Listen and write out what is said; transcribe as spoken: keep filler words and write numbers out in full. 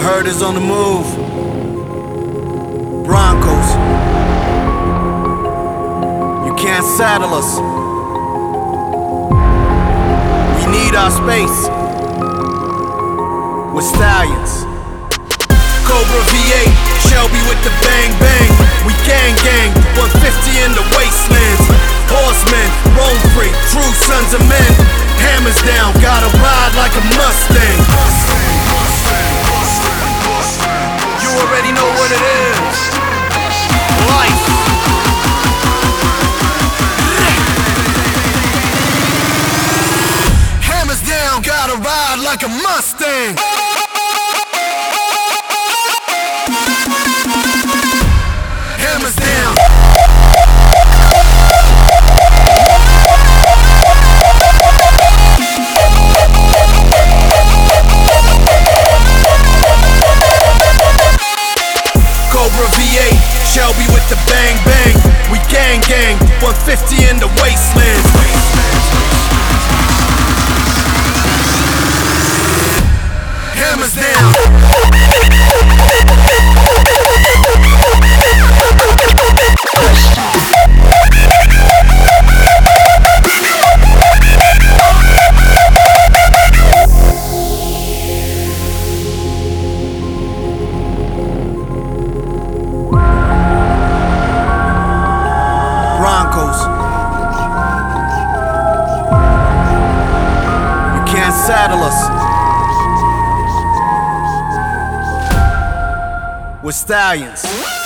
herd is on the move. Broncos. You can't saddle us. We need our space. We're stallions. Cobra V eight, Shelby with the bang bang. We gang gang, one fifty in the wastelands. Horsemen, roll free, true sons of men. Hammers down, gotta ride like a Mustang. You already know what it is. Life. Hammers down, gotta ride like a Mustang. Hammers down. Cobra V eight, Shelby with the bang bang. We gang gang, one fifty in the wastelands. Hammers down. Broncos. You can't saddle us. We're stallions.